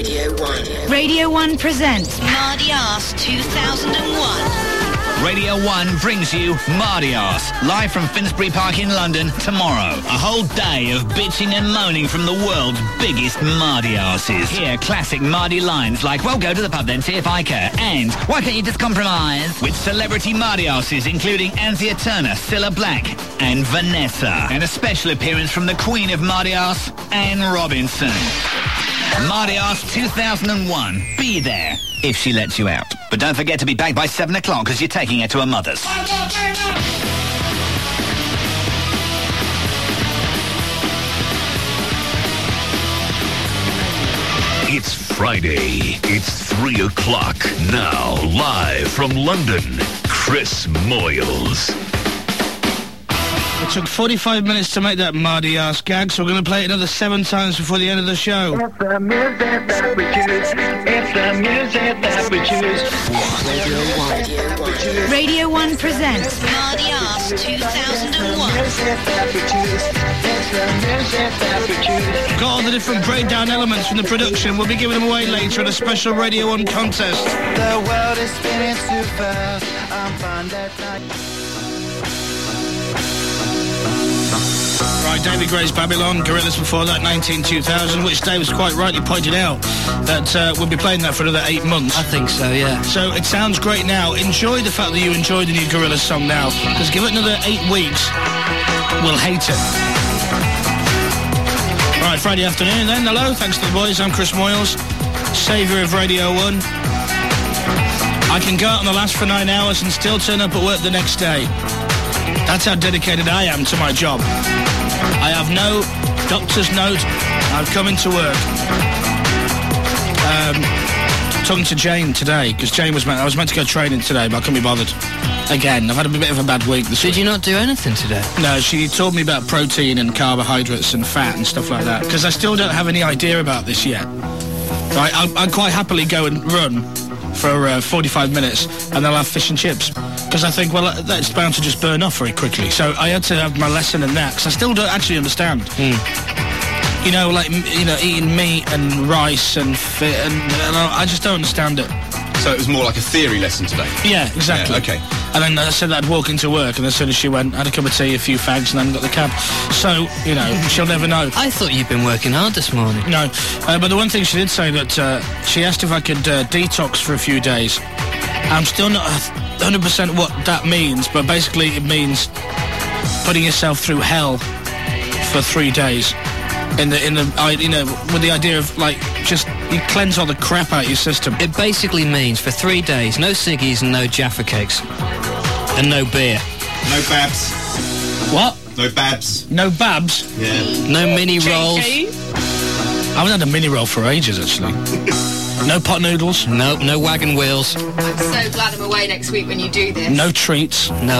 Radio 1. Radio 1 presents Mardy Arse 2001. Radio 1 brings you Mardy Arse, live from Finsbury Park in London tomorrow. A whole day of bitching and moaning from the world's biggest Mardy Arses. Hear classic Mardy lines like, well, go to the pub then, see if I care, and why can't you just compromise? With celebrity Mardy Arses including Anthea Turner, Cilla Black and Vanessa. And a special appearance from the Queen of Mardy Arse, Anne Robinson. Mardy Arse 2001. Be there if she lets you out. But don't forget to be back by 7 o'clock because you're taking her to her mother's. It's Friday. It's 3 o'clock. Now, live from London, Chris Moyles. It took 45 minutes to make that Mardy Arse gag, so we're going to play it another 7 times before the end of the show. It's the music that we choose. It's the music that we choose. Radio 1 presents Mardy Arse 2001. We've got all the different breakdown elements from the production. We'll be giving them away later in a special Radio 1 contest. The world is spinning too fast. I'm fine that night. Right, David Gray's Babylon, Gorillaz before that, 19-2000, which Dave's quite rightly pointed out that we'll be playing that for another 8 months. I think so, yeah. So it sounds great now. Enjoy the fact that you enjoy the new Gorillaz song now, because give it another 8 weeks, we'll hate it. Right, Friday afternoon then. Hello, thanks to the boys. I'm Chris Moyles, saviour of Radio 1. I can go out on the last for 9 hours and still turn up at work the next day. That's how dedicated I am to my job. I have no doctor's note. I've come into work. Talking to Jane today, because I was meant to go training today, but I couldn't be bothered. Again, I've had a bit of a bad week this week. Did you not do anything today? No, she told me about protein and carbohydrates and fat and stuff like that, because I still don't have any idea about this yet. Right, I'll quite happily go and run for 45 minutes, and I'll have fish and chips. Because I think, well, that's bound to just burn off very quickly. So I had to have my lesson in that, because I still don't actually understand. You know, like, eating meat and rice and I just don't understand it. So it was more like a theory lesson today? Yeah, exactly. Yeah, okay. And then I said that I'd walk into work, and as soon as she went, I had a cup of tea, a few fags, and then got the cab. So, you know, she'll never know. I thought you'd been working hard this morning. No, but the one thing she did say that she asked if I could detox for a few days. I'm still not 100% what that means, but basically it means putting yourself through hell for 3 days. With the idea of, like, just you cleanse all the crap out of your system. It basically means for 3 days, no ciggies and no Jaffa cakes. And no beer. No babs. What? No babs. No babs? Yeah. No mini rolls. I haven't had a mini roll for ages, actually. No pot noodles. Nope, no wagon wheels. I'm so glad I'm away next week when you do this. No treats. No.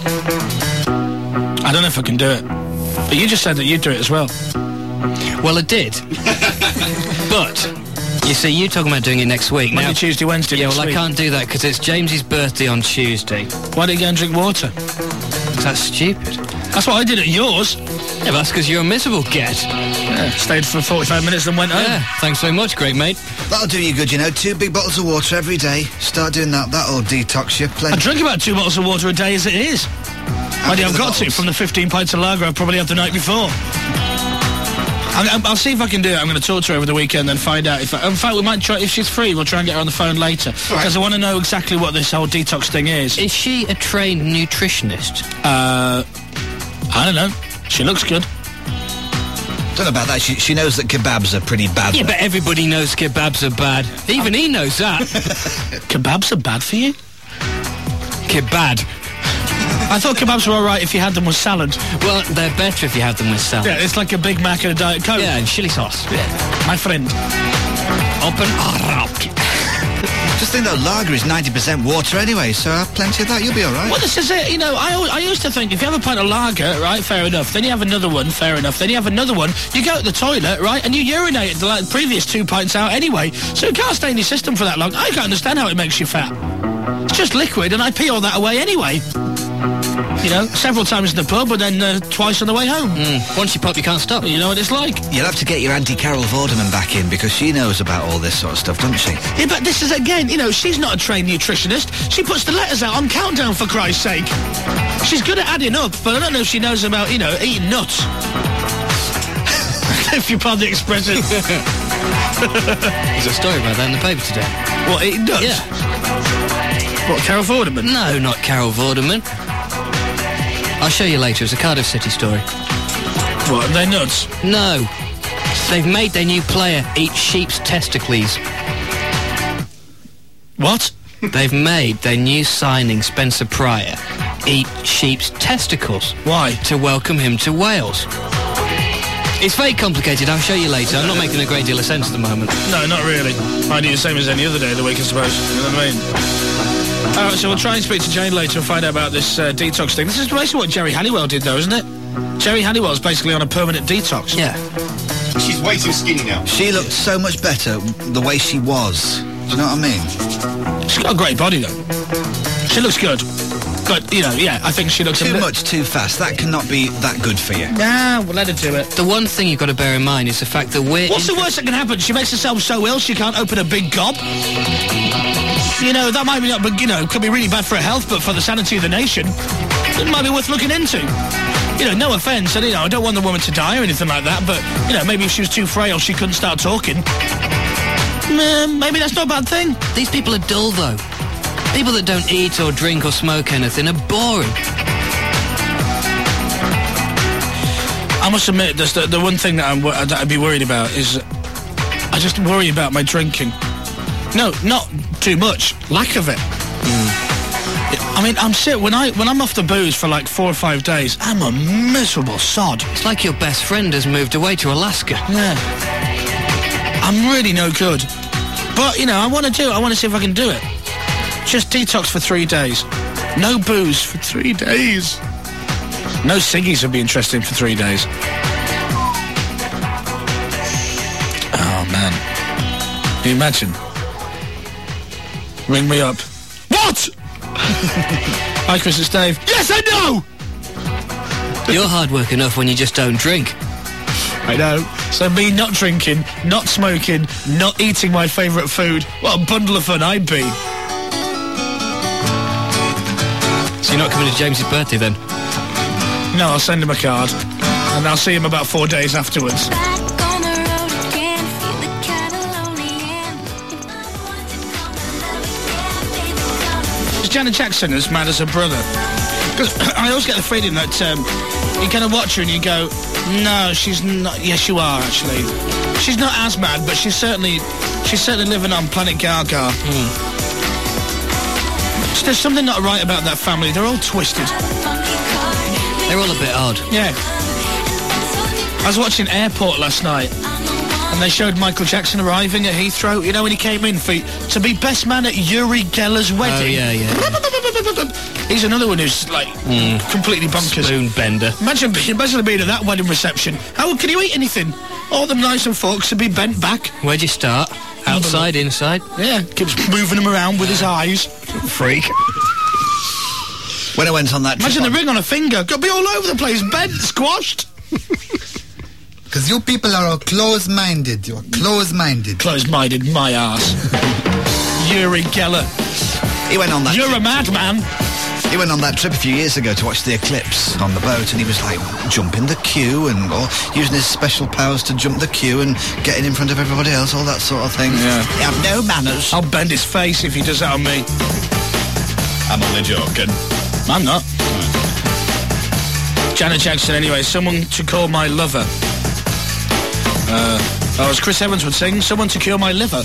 I don't know if I can do it. But you just said that you'd do it as well. Well, I did. But, you see, you're talking about doing it next week. Monday, Tuesday, Wednesday Yeah, next well, week. I can't do that because it's James's birthday on Tuesday. Why don't you go and drink water? That's stupid. That's what I did at yours. Yeah, but that's because you're a miserable get. Yeah, stayed for 45 minutes and went home. Yeah, thanks very much, great mate. That'll do you good, you know. 2 big bottles of water every day. Start doing that. That'll detox you. Plenty. I drink about 2 bottles of water a day as it is. I've got to from the 15 pints of lager I probably had the night before. I'll see if I can do it. I'm going to talk to her over the weekend and find out if... in fact, we might try... If she's free, we'll try and get her on the phone later. Because I want to know exactly what this whole detox thing is. Is she a trained nutritionist? I don't know. She looks good. Don't know about that. She knows that kebabs are pretty bad. Yeah, but everybody knows kebabs are bad. Even he knows that. Kebabs are bad for you? Kebab. I thought kebabs were all right if you had them with salad. Well, they're better if you have them with salad. Yeah, it's like a Big Mac and a Diet Coke. Yeah, and chili sauce. Yeah. My friend. Open up. Just think that lager is 90% water anyway, so have plenty of that, you'll be all right. Well, this is it. You know, I used to think if you have a pint of lager, right, fair enough. Then you have another one, fair enough. Then you have another one. You go to the toilet, right, and you urinate the previous 2 pints out anyway. So it can't stay in your system for that long. I can't understand how it makes you fat. It's just liquid, and I pee all that away anyway. You know, several times in the pub, but then twice on the way home. Once you pop, you can't stop. You know what it's like. You'll have to get your Auntie Carol Vorderman back in because she knows about all this sort of stuff, doesn't she? Yeah, but this is, again, you know, she's not a trained nutritionist. She puts the letters out on Countdown, for Christ's sake. She's good at adding up, but I don't know if she knows about, you know, eating nuts. If you pardon the expression. There's a story about that in the paper today. What, eating nuts? Yeah. What, Carol Vorderman? No, not Carol Vorderman. I'll show you later. It's a Cardiff City story. What, are they nuts? No. They've made their new player eat sheep's testicles. What? They've made their new signing, Spencer Pryor, eat sheep's testicles. Why? To welcome him to Wales. It's very complicated. I'll show you later. I'm not making a great deal of sense at the moment. No, not really. I do the same as any other day of the week, I suppose. You know what I mean? All right, so we'll try and speak to Jane later and find out about this detox thing. This is basically what Jerry Halliwell did, though, isn't it? Jerry Halliwell's basically on a permanent detox. Yeah. She's way too skinny now. She looked so much better the way she was. Do you know what I mean? She's got a great body, though. She looks good. But, you know, yeah, I think she looks too much, too fast. That cannot be that good for you. Nah, we'll let her do it. The one thing you've got to bear in mind is the fact that we're... What's the worst that can happen? She makes herself so ill she can't open a big gob? You know, that might be not, but, you know, could be really bad for her health, but for the sanity of the nation, it might be worth looking into. You know, no offence, and, you know, I don't want the woman to die or anything like that, but, you know, maybe if she was too frail, she couldn't start talking. Maybe that's not a bad thing. These people are dull, though. People that don't eat or drink or smoke anything are boring. I must admit, the one thing that I'd be worried about is I just worry about my drinking. No, not too much. Lack of it. I mean, when I'm off the booze for like 4 or 5 days, I'm a miserable sod. It's like your best friend has moved away to Alaska. Yeah. I'm really no good. But, you know, I want to see if I can do it. Just detox for 3 days. No booze for 3 days. No ciggies would be interesting for 3 days. Oh, man. Can you imagine? Ring me up. What? Hi, Chris, it's Dave. Yes, I know! You're hard work enough when you just don't drink. I know. So me not drinking, not smoking, not eating my favourite food, what a bundle of fun I'd be. So you're not coming to James's birthday then? No, I'll send him a card. And I'll see him about 4 days afterwards. Is Janet Jackson as mad as her brother? Because I always get the feeling that you kind of watch her and you go, no, she's not. Yes, you are, actually. She's not as mad, but she's certainly living on Planet Gaga. There's something not right about that family. They're all twisted. They're all a bit odd. Yeah. I was watching Airport last night, and they showed Michael Jackson arriving at Heathrow. You know, when he came in to be best man at Uri Geller's wedding. Oh, yeah. He's another one who's, like, completely bonkers. Spoon bender. Imagine being at that wedding reception. How can you eat anything? All them knives and forks would be bent back. Where'd you start? Outside, inside? Yeah, keeps moving them around with his eyes. Freak. When I went on that trip... Imagine the ring on a finger. Could be all over the place, bent, squashed. Because you people are all close-minded. You're close-minded. Close-minded, my arse. Uri Geller. He went on that You're trip. a madman. He went on that trip a few years ago to watch the eclipse on the boat, and he was like jumping the queue and using his special powers to jump the queue and getting in front of everybody else, all that sort of thing. Yeah. He had no manners. I'll bend his face if he does that on me. I'm only joking. I'm not. Janet Jackson, anyway. Someone to call my lover. As Chris Evans would sing, someone to cure my liver.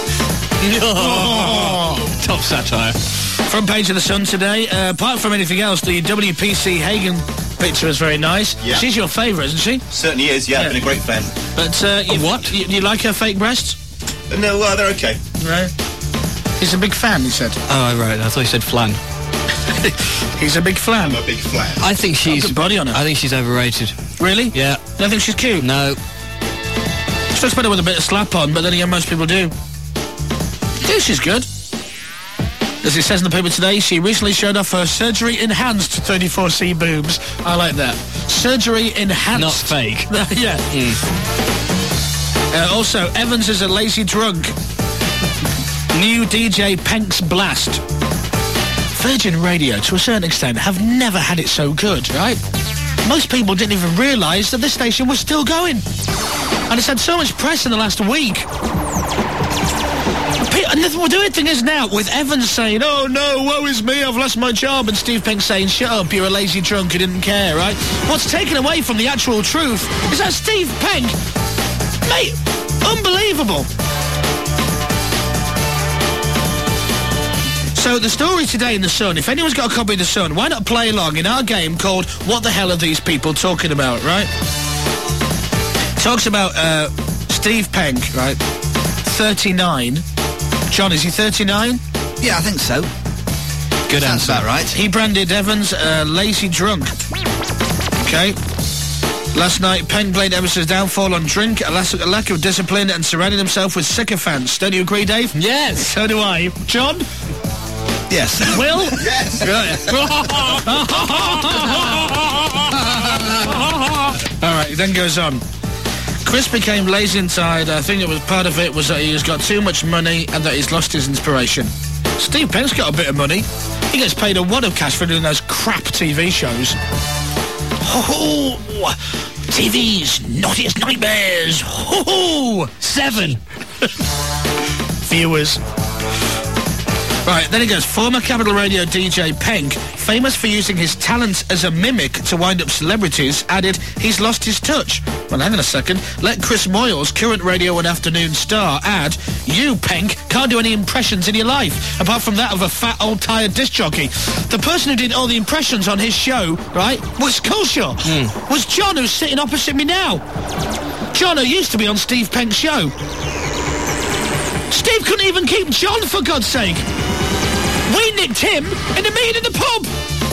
Top satire. Front page of the Sun today. Apart from anything else, the WPC Hagen picture is very nice. Yeah. She's your favourite, isn't she? Certainly is, yeah. I've been a great fan. But what? You like her fake breasts? No, they're okay. Right. He's a big fan, he said. Oh, right. I thought you said flan. He's a big flan. I'm a big fan. I think she's... Good body on her. I think she's overrated. Really? Yeah. You don't think she's cute? No. She looks better with a bit of slap on, but then again, most people do. Yeah, she's good. As it says in the paper today, she recently showed off her surgery-enhanced 34C boobs. I like that. Surgery-enhanced. Not fake. Yeah. Also, Evans is a lazy drunk. New DJ Penk's Blast. Virgin Radio, to a certain extent, have never had it so good, right? Most people didn't even realise that this station was still going. And it's had so much press in the last week. And the weird thing is now, with Evans saying, oh no, woe is me, I've lost my job, and Steve Penk saying, shut up, you're a lazy drunk who didn't care, right? What's taken away from the actual truth is that Steve Penk, mate, unbelievable. So the story today in The Sun, if anyone's got a copy of The Sun, why not play along in our game called What the Hell Are These People Talking About, right? Talks about Steve Penk, right? 39. John, is he 39? Yeah, I think so. Good Sounds answer. about right. He branded Evans a lazy drunk. Okay. Last night, Penk blamed Evans' downfall on drink, a lack of discipline, and surrounding himself with sycophants. Don't you agree, Dave? Yes. So do I. John? Yes. Will? Yes. All right, he then goes on. Chris became lazy inside. I think it was part of it was that he's got too much money and that he's lost his inspiration. Steve Penk's got a bit of money. He gets paid a wad of cash for doing those crap TV shows. Oh, TV's naughtiest nightmares. Oh, 7 viewers. Right, then he goes, former Capital Radio DJ Penk, famous for using his talent as a mimic to wind up celebrities, added he's lost his touch. Well, hang on a second. Let Chris Moyles, current Radio 1 afternoon star, add, you, Penk, can't do any impressions in your life, apart from that of a fat, old, tired disc jockey. The person who did all the impressions on his show, right, was Culshaw. Was John, who's sitting opposite me now. John, who used to be on Steve Penk's show. Steve couldn't even keep John, for God's sake. We nicked him in a meeting in the pub.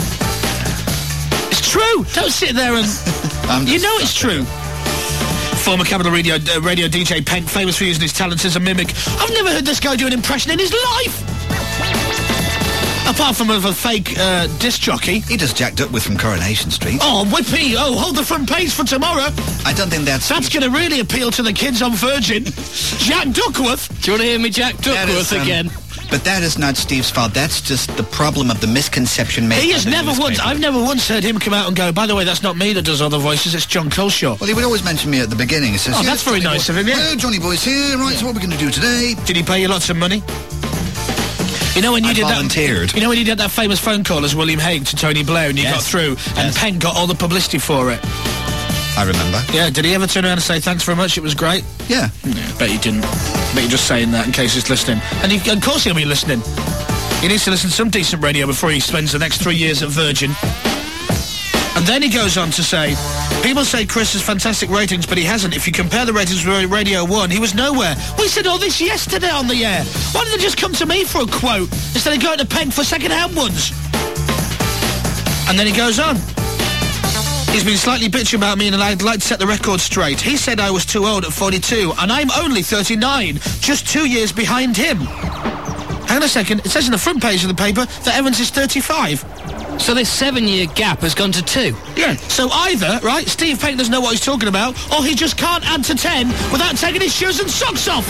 It's true. Don't sit there and... you know it's true. Former Capital Radio DJ Penk, famous for using his talents as a mimic. I've never heard this guy do an impression in his life. Apart from of a fake disc jockey. He just jacked up with from Coronation Street. Oh, whippy. Oh, hold the front page for tomorrow. I don't think that's going to really appeal to the kids on Virgin. Jack Duckworth. Do you want to hear me Jack Duckworth again? But that is not Steve's fault. That's just the problem of the misconception made. He has never once. I've never once heard him come out and go, by the way, that's not me that does all the voices, it's John Culshaw. Well, he would always mention me at the beginning. He says, oh, that's very nice of him, yeah. Hello, Johnny Boy's here. Right, so what we're going to do today? Did he pay you lots of money? You know when you volunteered. that. You know when you did that famous phone call as William Hague to Tony Blair, and you got through, and Penk got all the publicity for it. I remember. Yeah. Did he ever turn around and say thanks very much? It was great. Yeah. Bet he didn't. Bet you're just saying that in case he's listening. And of course he'll be listening. He needs to listen to some decent radio before he spends the next 3 years at Virgin. And then he goes on to say, people say Chris has fantastic ratings, but he hasn't. If you compare the ratings with Radio 1, he was nowhere. We said all this yesterday on the air. Why did they just come to me for a quote instead of going to Penk for second-hand ones? And then he goes on. He's been slightly bitchy about me, and I'd like to set the record straight. He said I was too old at 42, and I'm only 39, just 2 years behind him. Hang on a second. It says in the front page of the paper that Evans is 35. So this 7-year gap has gone to 2. Yeah. So either, right, Steve Penk doesn't know what he's talking about, or he just can't add to 10 without taking his shoes and socks off.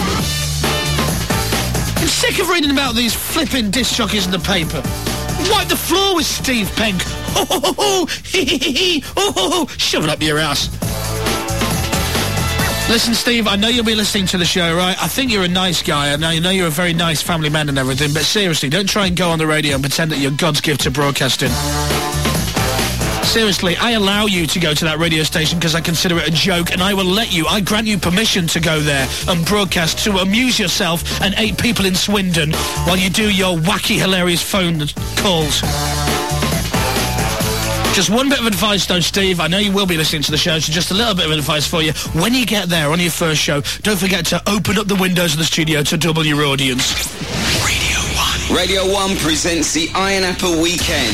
I'm sick of reading about these flipping disc jockeys in the paper. Wipe the floor with Steve Penk. Oh, ho, ho, ho. Hee, hee, hee, hee. Oh, ho, ho. Shove it up your ass. Listen, Steve, I know you'll be listening to the show, right? I think you're a nice guy. I know you're a very nice family man and everything, but seriously, don't try and go on the radio and pretend that you're God's gift to broadcasting. Seriously, I allow you to go to that radio station because I consider it a joke, and I will let you. I grant you permission to go there and broadcast to amuse yourself and 8 people in Swindon while you do your wacky, hilarious phone calls. Just one bit of advice, though, Steve. I know you will be listening to the show, so just a little bit of advice for you. When you get there on your first show, don't forget to open up the windows of the studio to double your audience. Radio 1. Radio 1 presents the Iron Apple Weekend.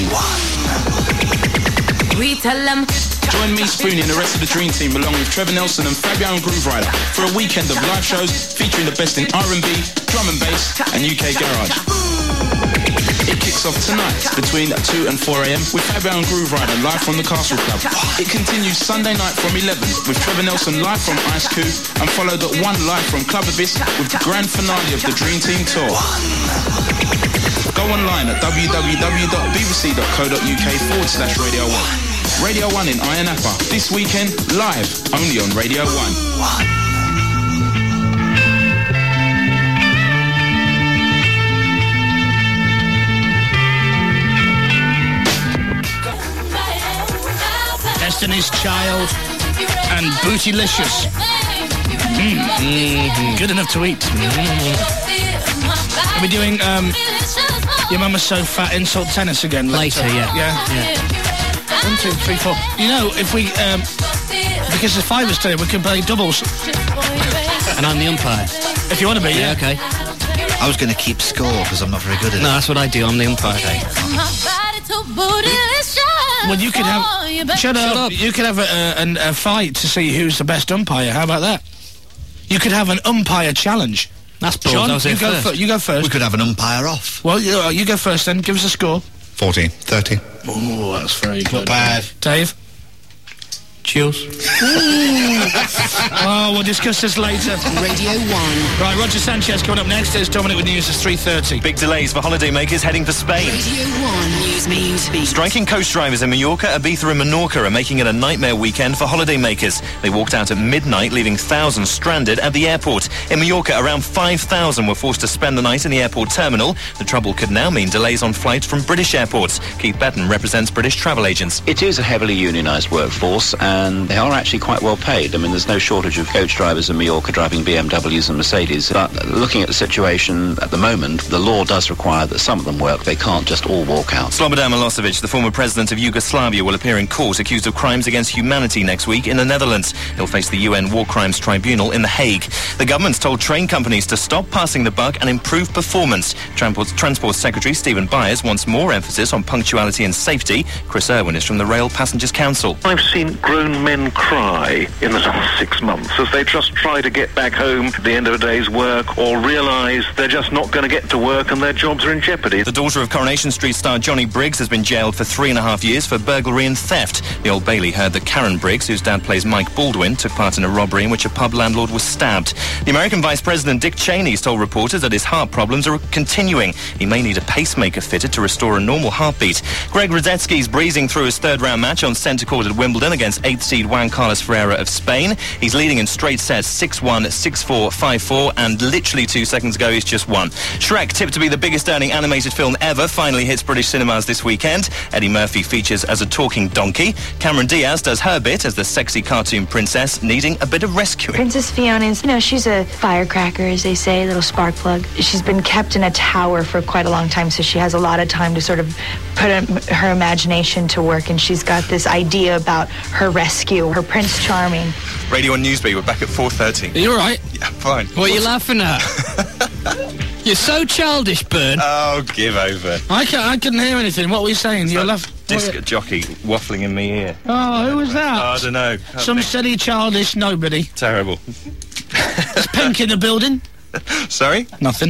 We tell them. Join me, Spoonie, and the rest of the Dream Team, along with Trevor Nelson and Fabian Groove Rider, for a weekend of live shows featuring the best in R&B, drum and bass, and UK garage. It kicks off tonight between 2 and 4 a.m. with Fabio and Groove Rider live from the Castle Club. It continues Sunday night from 11 with Trevor Nelson live from Ice Cube and followed at 1 live from Club Abyss with the grand finale of the Dream Team Tour. Go online at www.bbc.co.uk/Radio 1. Radio 1 in Iron Appa. This weekend, live, only on Radio 1. Destiny's Child and Bootylicious. Good enough to eat. Are we doing Your Mama's So Fat insult tennis again later? Yeah. 1, 2, 3, 4. You know, if we because there's 5 of us today, we can play doubles. And I'm the umpire. If you want to be, yeah. Okay. I was going to keep score because I'm not very good at it. No, that's what I do. I'm the umpire. Okay. Well, you could have... Shut up. You could have a fight to see who's the best umpire. How about that? You could have an umpire challenge. That's bold. Sean, I was you go first. We could have an umpire off. Well, you go first then. Give us a score. 40, 30. Oh, that's very good. Not bad. Dave? Cheers. Oh, we'll discuss this later. Radio 1. Right, Roger Sanchez coming up next. There's Dominic with news at 3:30. Big delays for holidaymakers heading for Spain. Radio 1 News. Striking coast drivers in Mallorca, Ibiza and Menorca are making it a nightmare weekend for holidaymakers. They walked out at midnight, leaving thousands stranded at the airport. In Mallorca, around 5,000 were forced to spend the night in the airport terminal. The trouble could now mean delays on flights from British airports. Keith Betten represents British travel agents. It is a heavily unionised workforce, and they are actually quite well paid. I mean, there's no shortage of coach drivers in Mallorca driving BMWs and Mercedes. But looking at the situation at the moment, the law does require that some of them work. They can't just all walk out. Slobodan Milosevic, the former president of Yugoslavia, will appear in court accused of crimes against humanity next week in the Netherlands. He'll face the UN War Crimes Tribunal in The Hague. The government's told train companies to stop passing the buck and improve performance. Transport Secretary Stephen Byers wants more emphasis on punctuality and safety. Chris Irwin is from the Rail Passengers Council. I've seen grown men cry in the last 6 months as they just try to get back home at the end of a day's work or realise they're just not going to get to work and their jobs are in jeopardy. The daughter of Coronation Street star Johnny Briggs has been jailed for 3.5 years for burglary and theft. The Old Bailey heard that Karen Briggs, whose dad plays Mike Baldwin, took part in a robbery in which a pub landlord was stabbed. The American Vice President Dick Cheney has told reporters that his heart problems are continuing. He may need a pacemaker fitted to restore a normal heartbeat. Greg Rudetsky's breezing through his third-round match on centre court at Wimbledon against 8th seed Juan Carlos Ferreira of Spain. He's leading in straight sets 6-1, 6-4, 5-4, and literally 2 seconds ago he's just won. Shrek, tipped to be the biggest earning animated film ever, finally hits British cinemas this weekend. Eddie Murphy features as a talking donkey. Cameron Diaz does her bit as the sexy cartoon princess needing a bit of rescuing. Princess Fiona's, she's a firecracker, as they say, a little spark plug. She's been kept in a tower for quite a long time, so she has a lot of time to sort of put her imagination to work, and she's got this idea about her rescue, her Prince Charming. Radio 1 Newsbeat, we're back at 4:30. Are you all right? Yeah, fine. What are you laughing at? You're so childish, Bern. Oh, give over. I couldn't hear anything. What were you saying? You're laughing. Disc jockey waffling in my ear. Oh, who was that? I don't know. Some silly childish nobody. Terrible. Is Pink in the building? Sorry? Nothing.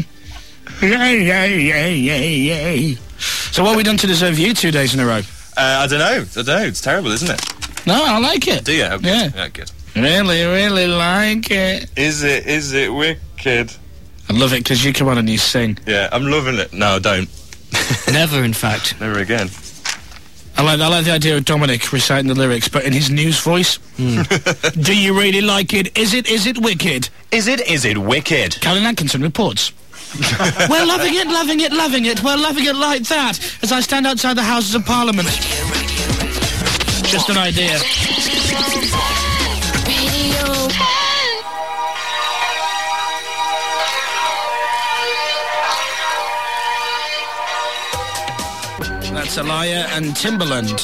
Yay. So what have we done to deserve you 2 days in a row? I don't know. It's terrible, isn't it? No, I like it. Do you? Okay. Yeah. Good. Really like it. Is it wicked? I love it because you come on and you sing. Yeah, I'm loving it. No, I don't. Never, in fact. Never again. I like the idea of Dominic reciting the lyrics, but in his news voice. Do you really like it? Is it wicked? Is it wicked? Colin Atkinson reports. We're loving it. We're loving it like that as I stand outside the Houses of Parliament. Just an idea. That's Aliyah and Timberland.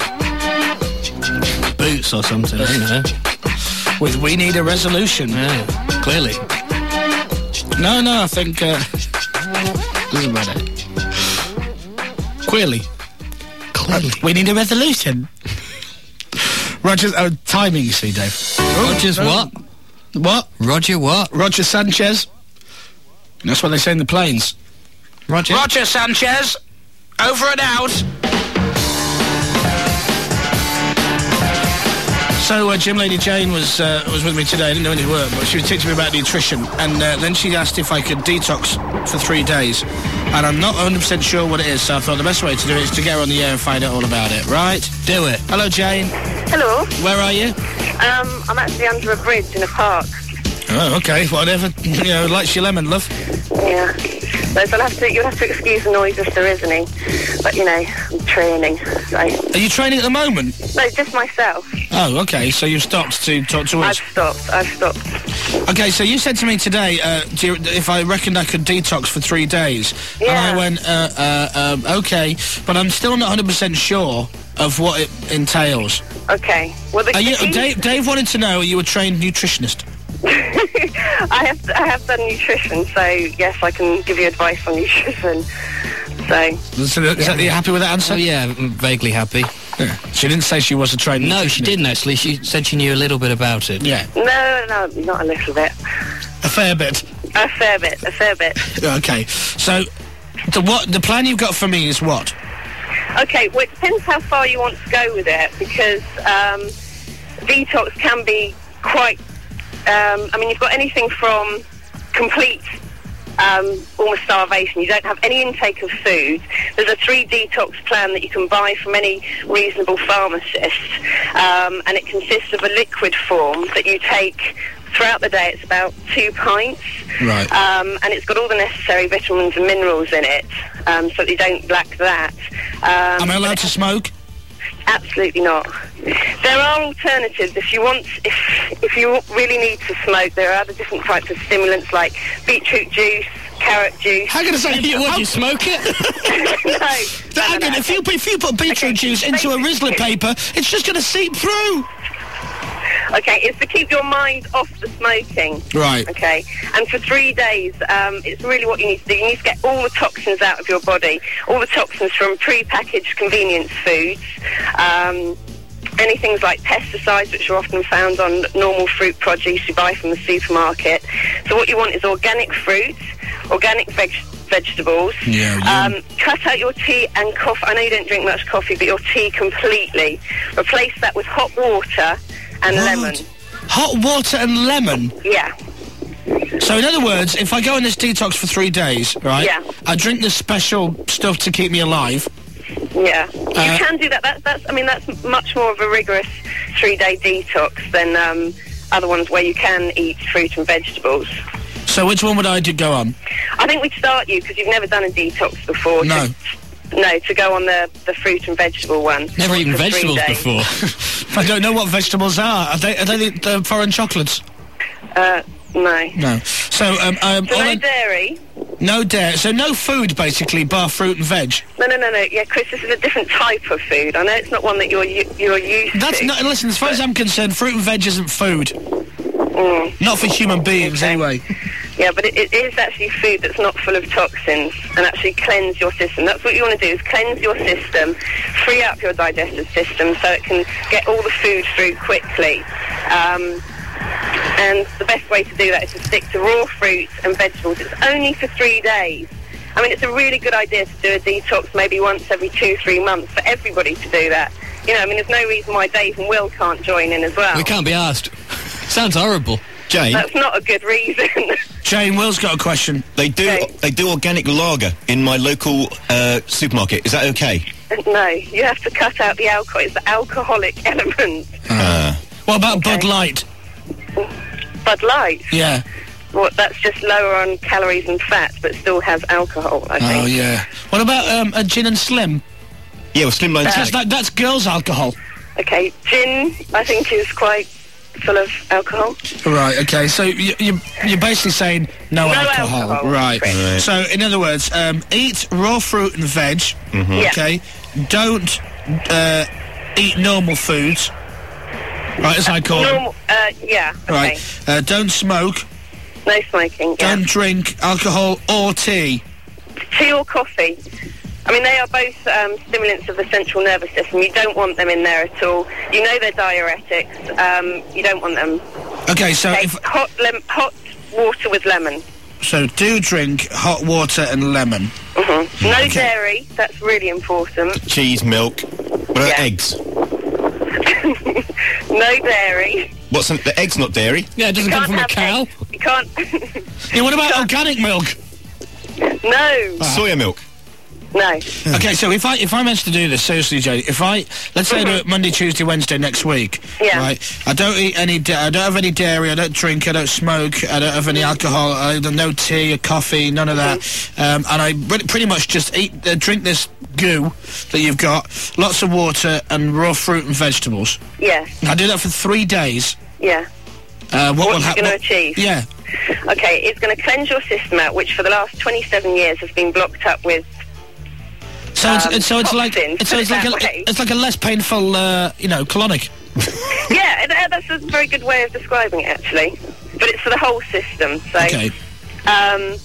Boots or something, With We Need a Resolution. Yeah, clearly. No, I think... doesn't matter. Clearly. We need a resolution. Roger's... Oh, timing, you see, Dave. Roger's what? What? Roger what? Roger Sanchez. That's what they say in the planes. Roger. Roger Sanchez. Over and out. So, Gym Lady Jane was with me today. I didn't do any work, but she was teaching me about nutrition. And then she asked if I could detox for 3 days. And I'm not 100% sure what it is, so I thought the best way to do it is to get her on the air and find out all about it, right? Do it. Hello, Jane. Hello. Where are you? I'm actually under a bridge in a park. Oh, okay. Whatever, likes your lemon, love. Yeah. So you'll have to excuse the noise if there is any. But, I'm training, so... Are you training at the moment? No, just myself. Oh, okay. So you've stopped to talk to us? I've stopped. Okay, so you said to me today, if I reckoned I could detox for 3 days. Yeah. And I went, okay, but I'm still not 100% sure of what it entails. Okay. Well, Dave wanted to know, are you a trained nutritionist? I have done nutrition, so yes, I can give you advice on nutrition. So, are you happy with that answer? Oh, yeah, I'm vaguely happy. Yeah. She didn't say she was a trained nutritionist. No, she didn't, actually. She said she knew a little bit about it. Yeah. No, not a little bit. A fair bit? A fair bit. Okay, so the plan you've got for me is what? Okay, well, it depends how far you want to go with it, because detox can be quite... you've got anything from complete almost starvation. You don't have any intake of food. There's a 3 detox plan that you can buy from any reasonable pharmacist, and it consists of a liquid form that you take throughout the day. It's about 2 pints. Right. And it's got all the necessary vitamins and minerals in it, so that you don't lack that. Am I allowed to smoke? Absolutely not. There are alternatives if you want. If you really need to smoke, there are other different types of stimulants like beetroot juice, carrot juice. How can I say you smoke it? No. If you put beetroot juice into a Rizzler paper, it's just going to seep through. Okay, it's to keep your mind off the smoking. Right. Okay, and for 3 days, it's really what you need to do. You need to get all the toxins out of your body, all the toxins from pre-packaged convenience foods, anything like pesticides, which are often found on normal fruit produce you buy from the supermarket. So what you want is organic fruits, organic vegetables. Yeah. Cut out your tea and coffee. I know you don't drink much coffee, but your tea completely. Replace that with hot water and lemon. Hot water and lemon? Yeah. So in other words, if I go on this detox for 3 days, right? Yeah. I drink this special stuff to keep me alive. Yeah. You can do that. That's much more of a rigorous 3-day detox than other ones where you can eat fruit and vegetables. So which one would I go on? I think we'd start you, because you've never done a detox before. No. No, to go on the fruit and vegetable one. Never eaten vegetables before. I don't know what vegetables are. Are they the foreign chocolates? No. No. So, so no dairy? No dairy. So no food, basically, bar fruit and veg? No. Yeah, Chris, this is a different type of food. I know it's not one that you're used to. Listen, as far as I'm concerned, fruit and veg isn't food. Not for human beings, anyway. Yeah, but it is actually food that's not full of toxins and actually cleanse your system. That's what you want to do, is cleanse your system, free up your digestive system so it can get all the food through quickly. And the best way to do that is to stick to raw fruits and vegetables. It's only for 3 days. It's a really good idea to do a detox maybe once every 2-3 months for everybody to do that. There's no reason why Dave and Will can't join in as well. We can't be asked. Sounds horrible. Jane? That's not a good reason. Jane, Will's got a question. They do organic lager in my local supermarket. Is that okay? No, you have to cut out the alcohol. It's the alcoholic element. What about Bud Light? Bud Light? Yeah. That's just lower on calories and fat, but still has alcohol, I think. Oh, yeah. What about a gin and slim? Yeah, well, Slimline... That's girls' alcohol. Okay, gin, I think, is quite full of alcohol. Right, okay, so you're basically saying no alcohol. Right. So, in other words, eat raw fruit and veg, okay? Don't eat normal foods, right, as I call them. Yeah, okay. Right, don't smoke. No smoking, yeah. Don't drink alcohol or tea. Tea or coffee. They are both stimulants of the central nervous system. You don't want them in there at all. You know they're diuretics. You don't want them. Okay, so if... Hot water with lemon. So do drink hot water and lemon. Mm-hmm. No dairy, that's really important. Cheese, milk. What about eggs? No dairy. What's the egg's not dairy? Yeah, it doesn't come from a cow. Eggs. You can't... Yeah, what about organic milk? No. Soya milk? No. Okay, so if I manage to do this, seriously, Jay, let's say I do it Monday, Tuesday, Wednesday next week, right? I don't eat any, I don't have any dairy, I don't drink, I don't smoke, I don't have any alcohol, no tea or coffee, none of that, and I pretty much just drink this goo that you've got, lots of water and raw fruit and vegetables. Yeah. I do that for 3 days. Yeah. What will What's it going to achieve? Yeah. Okay, it's going to cleanse your system out, which for the last 27 years has been blocked up with. So it's like a less painful, colonic. Yeah, that's a very good way of describing it, actually. But it's for the whole system. So, okay. And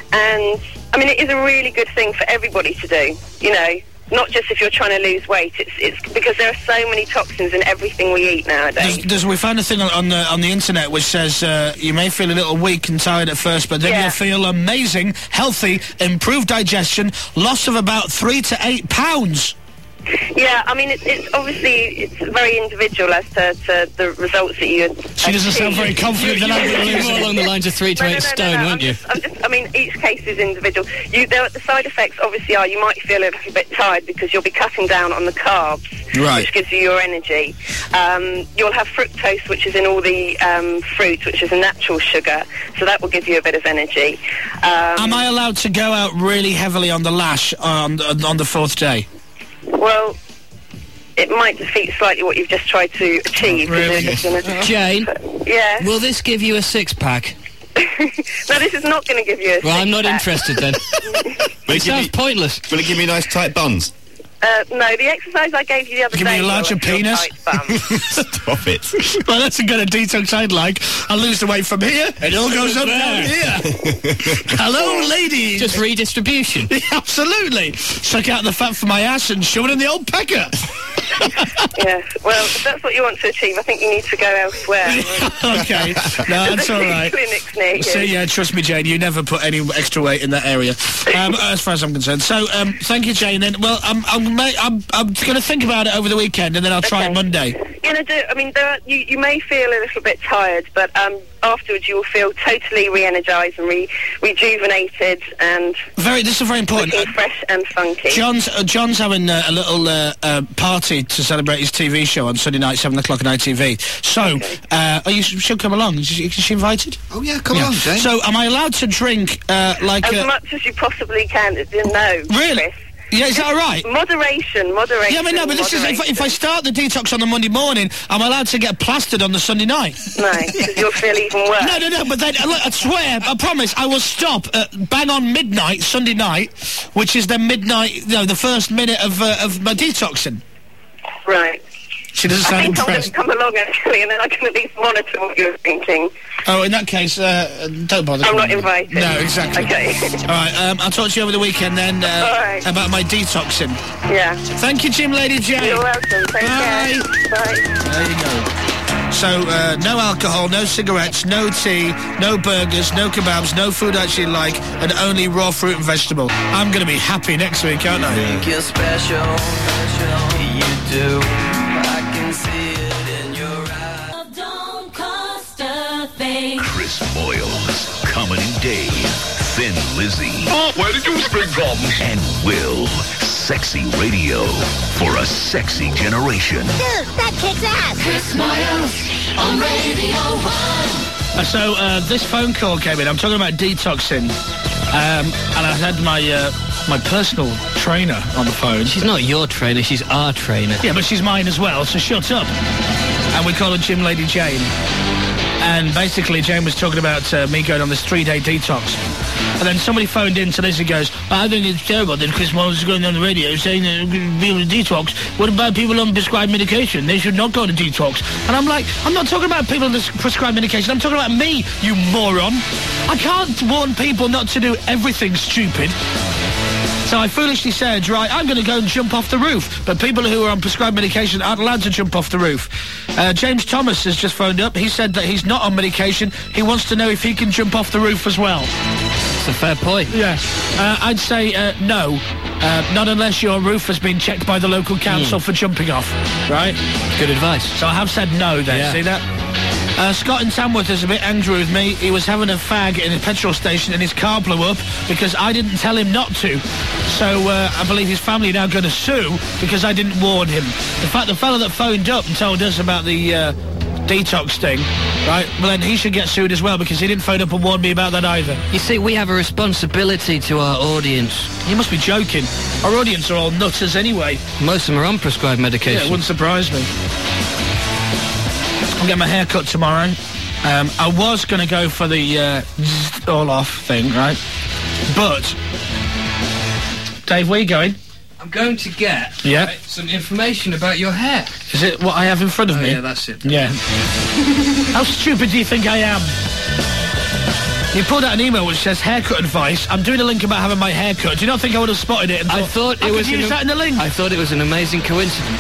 I mean, it is a really good thing for everybody to do. You know, not just if you're trying to lose weight. It's because there are so many toxins in everything we eat nowadays. We found a thing on the internet which says you may feel a little weak and tired at first, but then you'll feel amazing, healthy, improved digestion, loss of about 3 to 8 pounds. Yeah, I mean, it's obviously very individual as to the results that you. She doesn't sound very confident. Then I'm more along the lines of 3 to 8 stone, won't you? I mean, each case is individual. The side effects obviously are you might feel a little bit tired because you'll be cutting down on the carbs, which gives you your energy. You'll have fructose, which is in all the fruit, which is a natural sugar, so that will give you a bit of energy. Am I allowed to go out really heavily on the lash on the 4th day? Well, it might defeat slightly what you've just tried to achieve. Really? Jane? Yeah? Will this give you a 6-pack? No, this is not going to give you a 6-pack. Well, I'm not interested then. It sounds pointless. Will it give me nice tight buns? No, the exercise I gave you the other day... Give me a larger penis? Stop it. Well, that's the kind of detox I'd like. I'll lose the weight from here, and it all goes up down here. Hello, ladies. Just redistribution. Yeah, absolutely. Suck out the fat from my ass and shove it in the old pecker. Yes, well, if that's what you want to achieve, I think you need to go elsewhere. Okay, no, that's all right. Clinics near you. So, yeah, trust me, Jane, you never put any extra weight in that area, as far as I'm concerned. So, thank you, Jane. Then, well, I'm going to think about it over the weekend, and then I'll try it Monday. You're going to do. I mean, you may feel a little bit tired, but afterwards you will feel totally re-energised and rejuvenated and. This is very important. Looking fresh and funky. John's having a little party to celebrate his TV show on Sunday night, 7 o'clock on ITV. So, you should come along. Is she invited? Oh yeah, come along, Jane. So, am I allowed to drink as much as you possibly can? No. Really? Chris. Yeah, is that all right? Moderation. Yeah, I mean, no, but this is if I start the detox on the Monday morning, I'm allowed to get plastered on the Sunday night. No, because you'll feel even worse. No, but then, look, I swear, I promise, I will stop at bang on midnight, Sunday night, which is the midnight, the first minute of my detoxing. Right. She doesn't sound impressed. I'm going to come along, actually, and then I can at least monitor what you're thinking. Oh, in that case, don't bother. I'm not invited. No, exactly. Okay. All right, I'll talk to you over the weekend then about my detoxing. Yeah. Thank you, Jim Lady Jane. You're welcome. Take care. Bye. There you go. So, no alcohol, no cigarettes, no tea, no burgers, no kebabs, no food I actually like, and only raw fruit and vegetable. I'm going to be happy next week, aren't I? Think you're special, you do. I can see it in your eyes. Don't cost a thing. Chris Moyles, Comedy Dave, Thin Lizzy. Oh, where did you spring from? And Will. Sexy radio for a sexy generation. Dude, that kicks ass. Chris Moyles on Radio 1. So, this phone call came in. I'm talking about detoxing. And I had my personal trainer on the phone. She's not your trainer, she's our trainer. Yeah, but she's mine as well, so shut up. And we call her Gym Lady Jane. And basically, Jane was talking about me going on this 3-day detox. And then somebody phoned in to Lizzie and goes, I think it's terrible that Chris Moyles is going on the radio saying that people on detox. What about people on prescribed medication? They should not go to detox. And I'm like, I'm not talking about people on prescribed medication. I'm talking about me, you moron. I can't warn people not to do everything stupid. So I foolishly said, right, I'm going to go and jump off the roof. But people who are on prescribed medication aren't allowed to jump off the roof. James Thomas has just phoned up. He said that he's not on medication. He wants to know if he can jump off the roof as well. That's a fair point. Yeah. I'd say no. Not unless your roof has been checked by the local council for jumping off. Right? Good advice. So I have said no then. Yeah. See that? Scott in Tamworth is a bit angry with me. He was having a fag in a petrol station and his car blew up because I didn't tell him not to. So I believe his family are now going to sue because I didn't warn him. In fact, the fellow that phoned up and told us about the detox thing, right, well then he should get sued as well because he didn't phone up and warn me about that either. You see, we have a responsibility to our audience. You must be joking. Our audience are all nutters anyway. Most of them are on prescribed medication. Yeah, it wouldn't surprise me. I'll get my hair cut tomorrow. I was going to go for the all-off thing, right? But, Dave, where are you going? I'm going to get some information about your hair. Is it what I have in front of me? Yeah, that's it. Yeah. How stupid do you think I am? You pulled out an email which says haircut advice. I'm doing a link about having my hair cut. Do you not think I would have spotted it? And I thought it was use that in the link. I thought it was an amazing coincidence.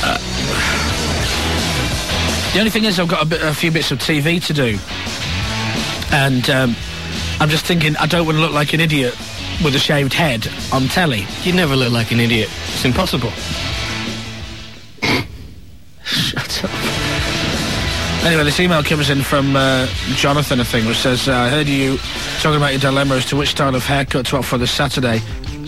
The only thing is I've got a few bits of TV to do. And I'm just thinking I don't want to look like an idiot with a shaved head on telly. You never look like an idiot. It's impossible. Shut up. Anyway, this email comes in from Jonathan, I think, which says, I heard you talking about your dilemma as to which style of haircut to opt for this Saturday.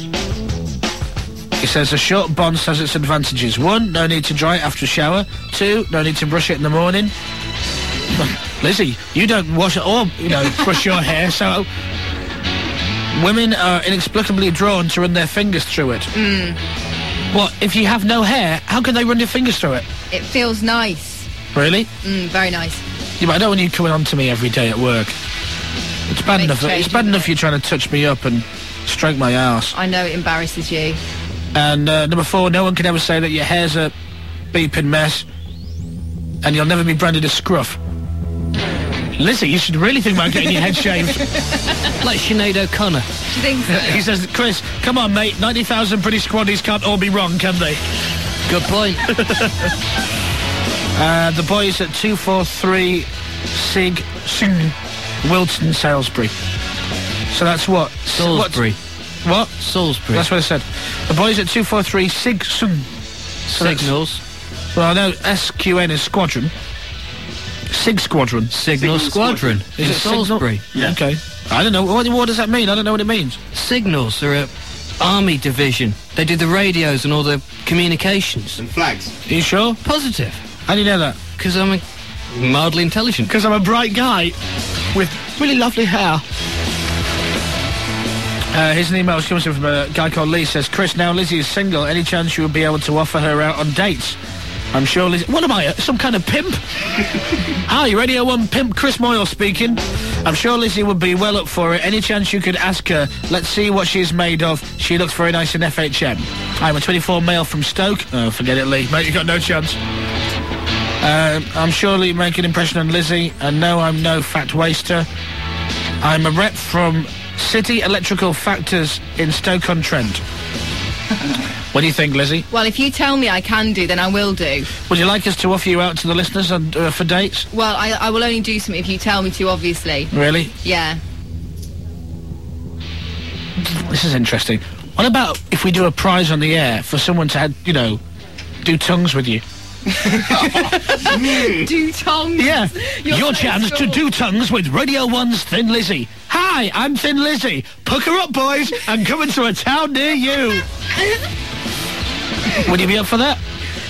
He says, a short bonce has its advantages. 1, no need to dry it after a shower. 2, no need to brush it in the morning. Lizzie, you don't wash it or, brush your hair, so... Women are inexplicably drawn to run their fingers through it. What, if you have no hair, how can they run your fingers through it? It feels nice. Really? Very nice. Yeah, but I don't want you coming on to me every day at work. It's bad enough. It's bad enough you trying to touch me up and stroke my arse. I know it embarrasses you. And number 4, no one can ever say that your hair's a beeping mess, and you'll never be branded a scruff. Lizzie, you should really think about getting your head shaved. Like Sinead O'Connor. Do you think so? He says, Chris, come on, mate. 90,000 British squaddies can't all be wrong, can they? Good point. The boys at 243 Sig Wilton, Salisbury. So that's what? Salisbury. What? Salisbury. That's what I said. The boys at 243 Sig Signals. Well, no, SQN is squadron. Sig Squadron. Signal Squadron. Is it Salisbury? Yeah. Okay. I don't know. What does that mean? I don't know what it means. Signals are a army division. They do the radios and all the communications. And flags. Are you sure? Positive. How do you know that? Because I'm mildly intelligent. Because I'm a bright guy with really lovely hair. Here's an email which comes in from a guy called Lee. Says, Chris, now Lizzie is single. Any chance you would be able to offer her out on dates? I'm sure Lizzie... What am I, some kind of pimp? Hi, Radio 1 pimp Chris Moyle speaking. I'm sure Lizzie would be well up for it. Any chance you could ask her, let's see what she's made of. She looks very nice in FHM. I'm a 24 male from Stoke. Oh, forget it, Lee. Mate, you got no chance. I'm surely make an impression on Lizzie. And no, I'm no fat waster. I'm a rep from City Electrical Factors in Stoke-on-Trent. What do you think, Lizzie? Well, if you tell me I can do, then I will do. Would you like us to offer you out to the listeners and, for dates? Well, I will only do something if you tell me to, obviously. Really? Yeah. This is interesting. What about if we do a prize on the air for someone to, do tongues with you? Do tongues? Yeah. Your chance to do tongues with Radio 1's Thin Lizzie. Hi, I'm Thin Lizzie. Pucker up, boys, and coming to a town near you. Would you be up for that?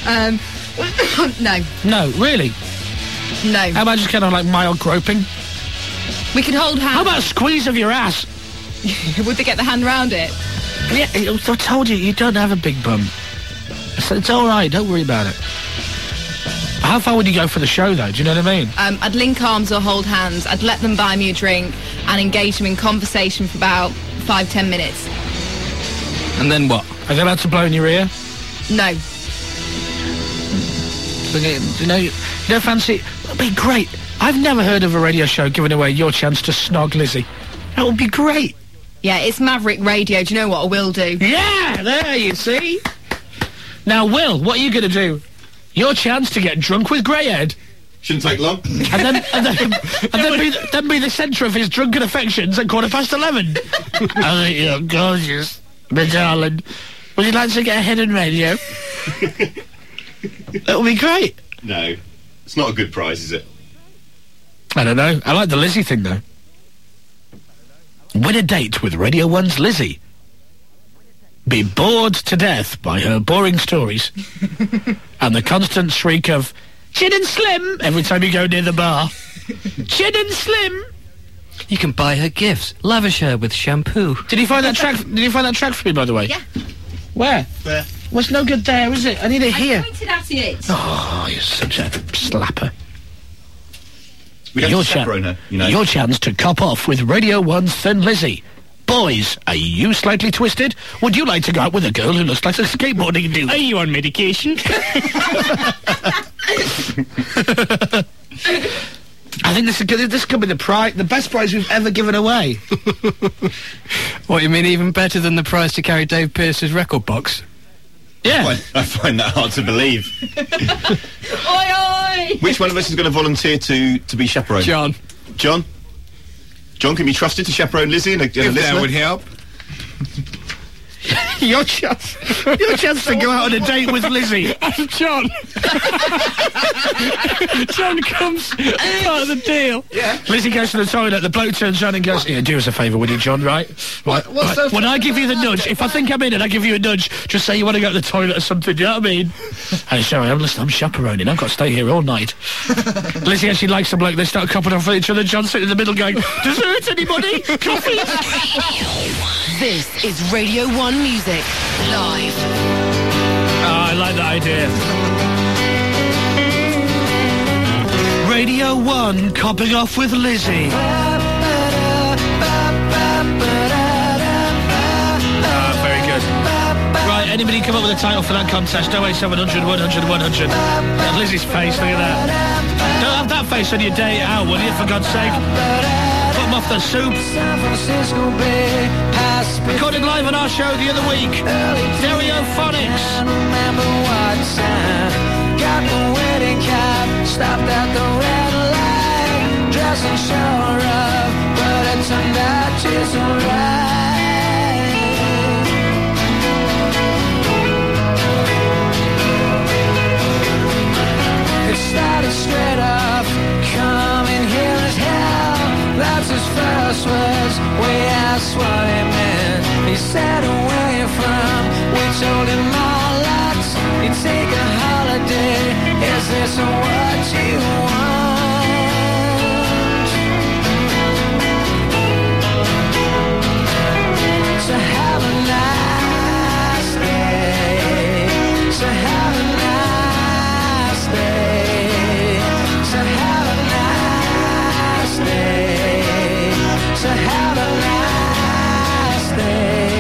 No. No, really? No. How about just kind of like mild groping? We can hold hands. How about a squeeze of your ass? Would they get the hand round it? Yeah, I told you, you don't have a big bum. It's all right, don't worry about it. How far would you go for the show, though? Do you know what I mean? I'd link arms or hold hands. I'd let them buy me a drink and engage them in conversation for about 5-10 minutes. And then what? Are they allowed to blow in your ear? No. You don't fancy... It would be great. I've never heard of a radio show giving away your chance to snog Lizzie. That would be great. Yeah, it's Maverick Radio. Do you know what I will do? Yeah, there, you see? Now, Will, what are you going to do? Your chance to get drunk with Greyhead. Shouldn't take long. And then be the centre of his drunken affections at 11:15. I think you're gorgeous, my darling. Would you like to get ahead in radio? That would be great. No, it's not a good prize, is it? I don't know. I like the Lizzie thing, though. Win a date with Radio 1's Lizzie. Be bored to death by her boring stories and the constant shriek of Gin and Slim every time you go near the bar. Gin and Slim. You can buy her gifts, lavish her with shampoo. Did you find that track? Did you find that track for me, by the way? Yeah. Where? There. What's no good there, is it? I need it here. I pointed at it. Oh, you're such a slapper. We don't chaperone her, you know. Your chance to cop off with Radio 1's Thin Lizzie. Boys, are you slightly twisted? Would you like to go out with a girl who looks like a skateboarding dude? Are you on medication? I think this could be the best prize we've ever given away. What, you mean even better than the prize to carry Dave Pearce's record box? Yeah. I find that hard to believe. Oi, oi! Which one of us is going to volunteer to be chaperone? John. John? John can be trusted to chaperone Lizzie and a If that would help. Your chance to go out on a date with Lizzie. And John. John comes part of the deal. Yeah. Lizzie goes to the toilet, the bloke turns around and goes, "Yeah, do us a favour, will you, John, right? Right. When I give you the nudge, if I think I'm in and I give you a nudge, just say you want to go to the toilet or something, do you know what I mean? And sorry, I'm chaperoning, I've got to stay here all night." Lizzie actually likes the bloke, they start copping off each other, John sitting in the middle going, "Dessert, anybody? Coffee?" This is Radio 1 Music Live. Oh, I like that idea. Radio 1 copping off with Lizzie. Very good. Right, anybody come up with a title for that contest? 08700 100 100. That's Lizzie's face, look at that. Don't have that face on your day out, will you, for God's sake? Put them off the soup. Recorded live on our show the other week. Stereophonics. Got the wedding cap, stopped at the red light, dressing sure up, but it turned out just alright. It started straight up, coming here as hell. That's his first words, we asked what he meant. He said, "Where you from?" We told him our lots. He'd take a holiday. Is this what you want? So have a nice day. So have a nice day. So have a nice day. So have a nice day.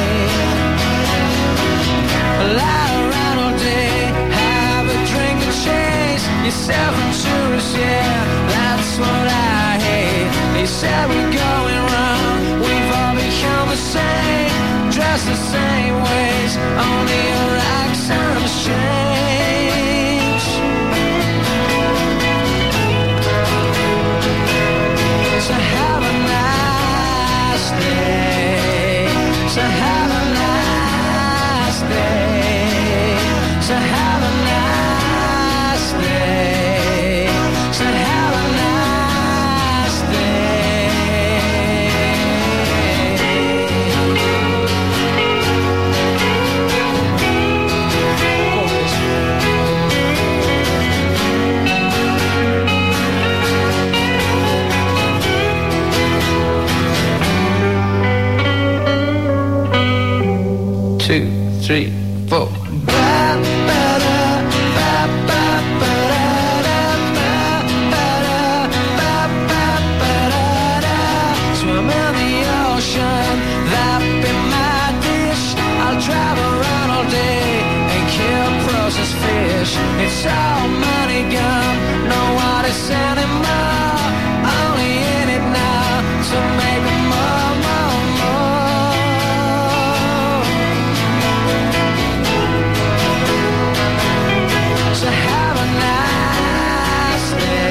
Lie around all day, have a drink and chase yourself into us, yeah, that's what I hate. They said we're going wrong, we've all become the same, dressed the same ways, only your accents change. So have a nice day. So have a nice day. So have a nice day. So have a nice Two, three, four. Swim in the ocean, that be my dish. I'll drive around all day and kill processed fish. It's all money gone, no what is anymore. Only in it now to make more, more, more. So have a nice day.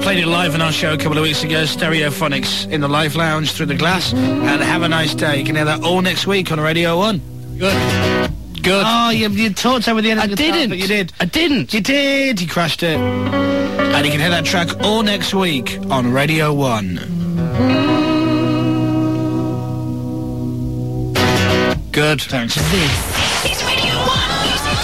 played it live on our show a couple of weeks ago, Stereophonics in the Live Lounge through the glass. And have a nice day. You can hear that all next week on Radio 1. Good. Oh, you talked over the end of the guitar, but you did. I didn't. You did. You crashed it. And you can hear that track all next week on Radio 1. Good. Thanks. This is Radio 1 Music.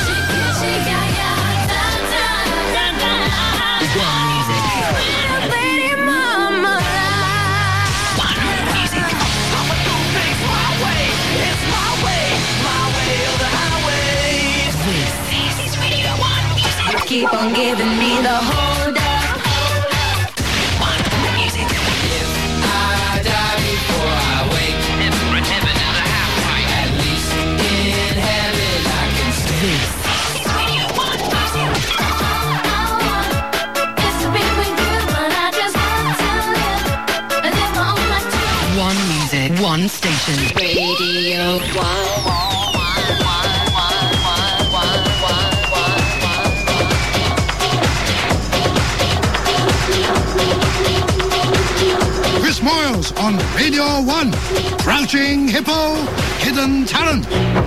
Keep on giving me the hold up. Music. If I die before I wake, heaven is a half-pipe. At least in heaven I can stay. This is Radio 1 Music. One music, one station. Radio 1. Chris Moyles on Radio 1. Crouching Hippo, Hidden Talent.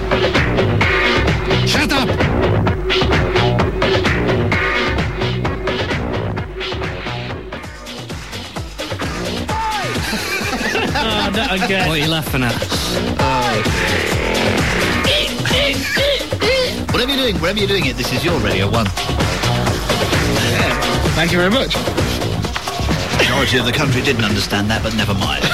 Shut up. Oh, not again. What are you laughing at? Whatever you're doing it, this is your Radio 1. Thank you very much. The majority of the country didn't understand that, but never mind.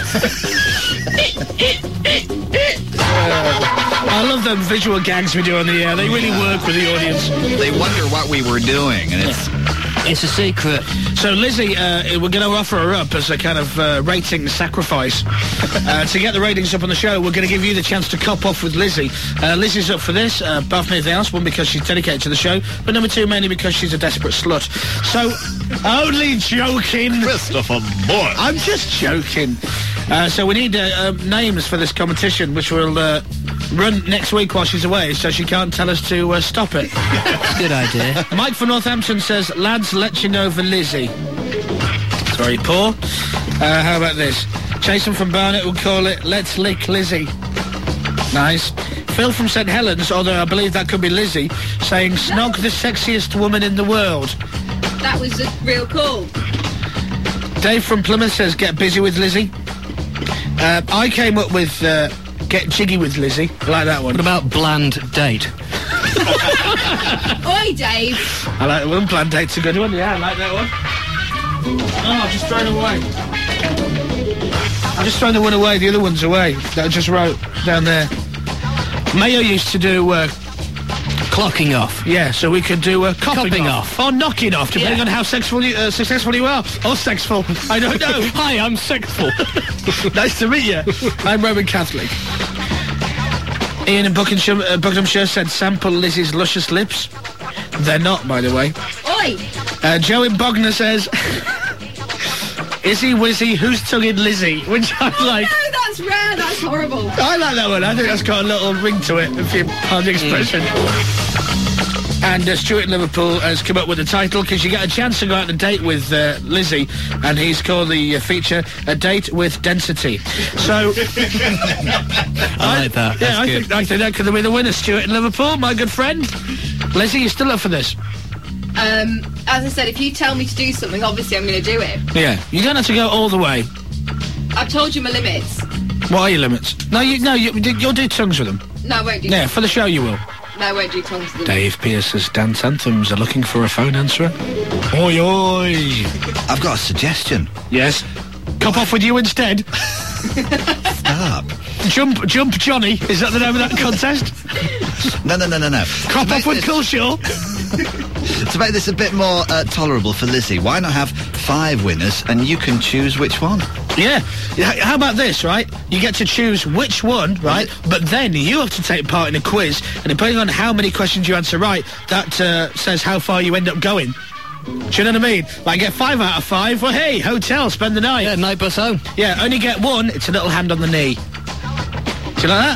I love the visual gags we do on the air. They really work with the audience. They wonder what we were doing, and it's a secret. So Lizzie, we're going to offer her up as a kind of rating sacrifice. To get the ratings up on the show, we're going to give you the chance to cop off with Lizzie. Lizzie's up for this, both for anything else. One, because she's dedicated to the show, but number two, mainly because she's a desperate slut. So, only joking. Christopher Moore. I'm just joking. So we need names for this competition, which will run next week while she's away, so she can't tell us to stop it. Good idea. Mike from Northampton says, lads, let you know for Lizzie. It's very poor. How about this? Jason from Barnet will call it, let's lick Lizzie. Nice. Phil from St Helens, although I believe that could be Lizzie, saying, snog the sexiest woman in the world. That was a real call. Dave from Plymouth says, get busy with Lizzie. I came up with get jiggy with Lizzie. I like that one. What about bland date? Oi, Dave. I like that one. Bland date's a good one. Yeah, I like that one. Oh, I've just thrown it away. I've just thrown the one away. The other one's away. That I just wrote down there. Mayo used to do clocking off. Yeah, so we could do copping off. Or knocking off, depending on how successful you are. Or sexful. I don't know. Hi, I'm sexful. Nice to meet you. I'm Roman Catholic. Ian in Buckinghamshire said, sample Lizzie's luscious lips. They're not, by the way. Oi! Joe in Bognor says, Izzy Wizzy, who's tonguing Lizzie? Which I like. No, that's rare. That's horrible. I like that one. I think that's got a little ring to it, if you pardon the expression. And Stuart in Liverpool has come up with the title, because you get a chance to go out on a date with Lizzie, and he's called the feature A Date with Density. So I like that. Yeah, I think that could be the winner. Stuart in Liverpool, my good friend. Lizzie, you still up for this? As I said, if you tell me to do something, obviously I'm going to do it. Yeah, you don't have to go all the way. I've told you my limits. What are your limits? You'll do tongues with them. No, I won't do. Yeah, for the show you will. No, I won't do tongues with them. Dave Pearce's dance anthems are looking for a phone answerer. Oi, oi! I've got a suggestion. Yes. Cop off with you instead. Stop. Jump Johnny. Is that the name of that contest? No. Cop off with Culshaw. To make this a bit more tolerable for Lizzie, why not have 5 winners and you can choose which one? Yeah. How about this, right? You get to choose which one, right? But then you have to take part in a quiz, and depending on how many questions you answer right, that says how far you end up going. Do you know what I mean? Like, get 5 out of 5. Well, hey, hotel, spend the night. Yeah, night bus home. Yeah, only get 1. It's a little hand on the knee. Do you like that?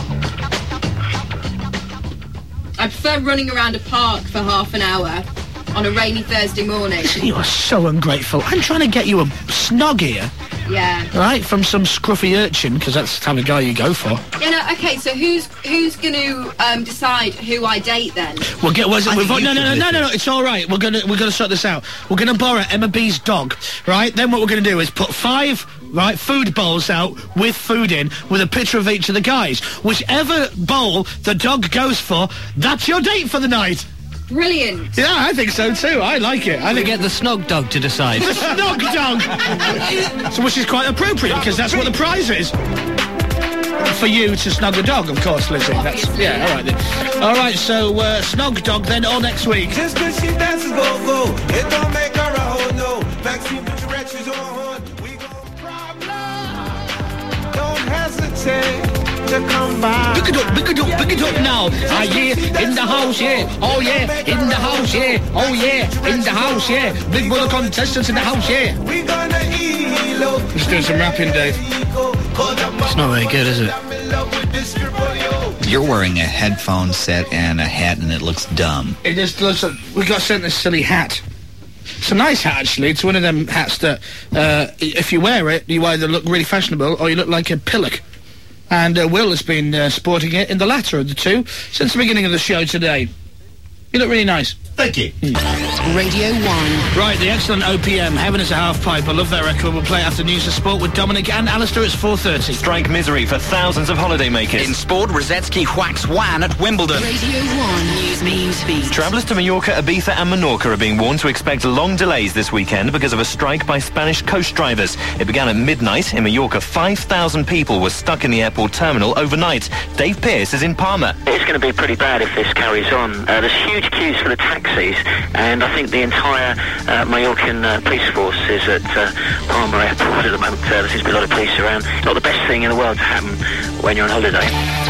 I prefer running around a park for half an hour on a rainy Thursday morning. You are so ungrateful. I'm trying to get you a snog here, Yeah. right, from some scruffy urchin, because that's the type of guy you go for. Yeah, no, okay, so who's going to decide who I date then? We'll get. No, it's all right. We're gonna sort this out. We're gonna borrow Emma B's dog, right? Then what we're gonna do is put 5 food bowls out with food in, with a picture of each of the guys. Whichever bowl the dog goes for, that's your date for the night. Brilliant. Yeah, I think so too. I like it. I think get the snog dog to decide. The snog dog. So, which is quite appropriate because that's what the prize is. For you to snog a dog, of course, Lizzie. That's all right then. All right, so snog dog then all next week. Just 'cause she dances go-go, it don't make her a hoe, no. Maxine, put your retches on. We gon' problem. Don't hesitate to come by. Pick it up now. Ah, yeah, in the house, yeah. Oh, yeah, in the house, yeah. Oh, yeah, in the house, yeah. Big Brother contestants in the house, yeah. We gonna elo. Let's do some rapping, Dave. It's not very good, is it? You're wearing a headphone set and a hat, and it looks dumb. It just looks like we got sent this silly hat. It's a nice hat, actually. It's one of them hats that, if you wear it, you either look really fashionable or you look like a pillock. And Will has been sporting it in the latter of the two since the beginning of the show today. You look really nice. Thank you. Radio 1. Right, the excellent OPM, Heaven is a Half Pipe. I love that record. We'll play after News of Sport with Dominic and Alistair. It's 4:30. Strike misery for thousands of holidaymakers. In sport, Rosetsky whacks Wan at Wimbledon. Radio 1 News Mean Speed. Travellers to Mallorca, Ibiza and Menorca are being warned to expect long delays this weekend because of a strike by Spanish coast drivers. It began at midnight. In Mallorca, 5,000 people were stuck in the airport terminal overnight. Dave Pearce is in Palma. It's going to be pretty bad if this carries on. There's huge queues for the taxis, and I think the entire Mallorcan police force is at Palma Airport at the moment. There seems to be a lot of police around. Not the best thing in the world to happen when you're on holiday.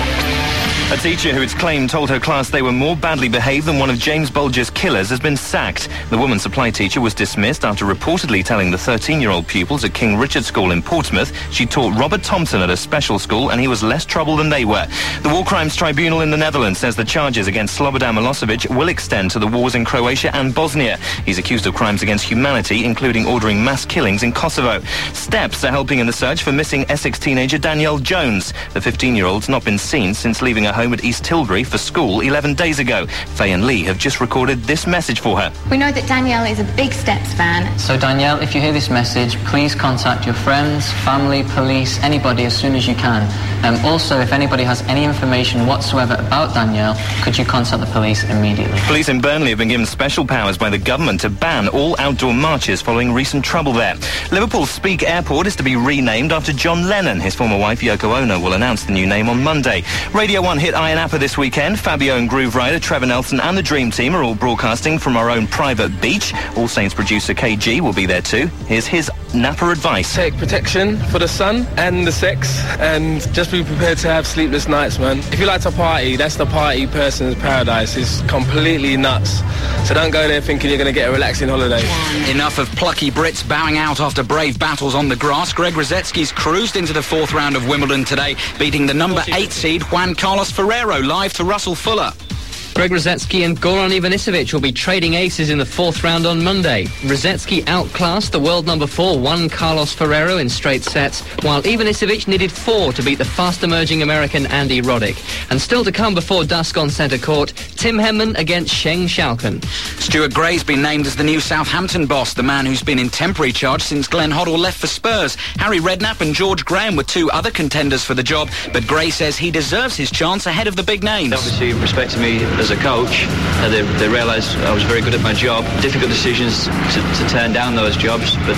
A teacher who it's claimed told her class they were more badly behaved than one of James Bulger's killers has been sacked. The woman supply teacher was dismissed after reportedly telling the 13-year-old pupils at King Richard School in Portsmouth she taught Robert Thompson at a special school and he was less trouble than they were. The War Crimes Tribunal in the Netherlands says the charges against Slobodan Milosevic will extend to the wars in Croatia and Bosnia. He's accused of crimes against humanity, including ordering mass killings in Kosovo. Steps are helping in the search for missing Essex teenager Danielle Jones. The 15-year-old's not been seen since leaving her home at East Tilbury for school 11 days ago. Faye and Lee have just recorded this message for her. We know that Danielle is a big Steps fan. So Danielle, if you hear this message, please contact your friends, family, police, anybody as soon as you can. Also, if anybody has any information whatsoever about Danielle, could you contact the police immediately? Police in Burnley have been given special powers by the government to ban all outdoor marches following recent trouble there. Liverpool's Speke Airport is to be renamed after John Lennon. His former wife Yoko Ono will announce the new name on Monday. Radio 1 hit Iron Apple this weekend. Fabio and Groove Rider, Trevor Nelson and the Dream Team are all broadcasting from our own private beach. All Saints producer KG will be there too. Here's his Napa advice. Take protection for the sun and the sex, and just be prepared to have sleepless nights, man. If you like to party, that's the party person's paradise. It's completely nuts. So don't go there thinking you're going to get a relaxing holiday. Enough of plucky Brits bowing out after brave battles on the grass. Greg Rosetsky's cruised into the fourth round of Wimbledon today, beating the number 8 seed Juan Carlos Ferrero live to Russell Fuller. Greg Rosetsky and Goran Ivanisevic will be trading aces in the fourth round on Monday. Rosetsky outclassed the world number 4 Juan Carlos Ferrero in straight sets, while Ivanisevic needed 4 to beat the fast-emerging American Andy Roddick. And still to come before dusk on centre court, Tim Henman against Sheng Xiaoquan. Stuart Gray's been named as the new Southampton boss, the man who's been in temporary charge since Glenn Hoddle left for Spurs. Harry Redknapp and George Graham were 2 other contenders for the job, but Gray says he deserves his chance ahead of the big names. Obviously, respecting me as a coach, they realised I was very good at my job. Difficult decisions to turn down those jobs, but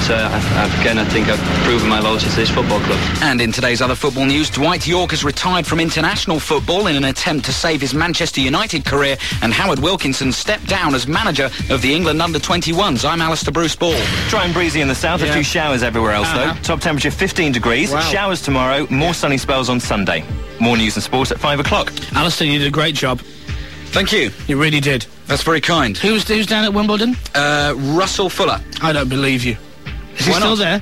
I think I've proven my loyalty to this football club. And in today's other football news, Dwight Yorke has retired from international football in an attempt to save his Manchester United career, and Howard Wilkinson stepped down as manager of the England under-21s. I'm Alistair Bruce Ball. Dry and breezy in the south, a few showers everywhere else though. Top temperature 15 degrees, showers tomorrow, more sunny spells on Sunday. More news and sport at 5 o'clock. Alistair, you did a great job. Thank you. You really did. That's very kind. Who's down at Wimbledon? Russell Fuller. I don't believe you. Is he still there?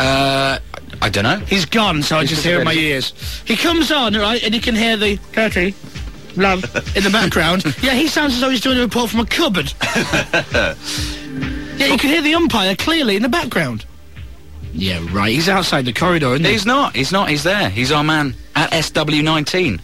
I don't know. He's gone, so I just hear in my ears. He comes on, right, and you can hear the Gertie. love, in the background. Yeah, he sounds as though he's doing a report from a cupboard. Yeah, you can hear the umpire clearly in the background. Yeah, right. He's outside the corridor, isn't he? He's not. He's there. He's our man at SW19.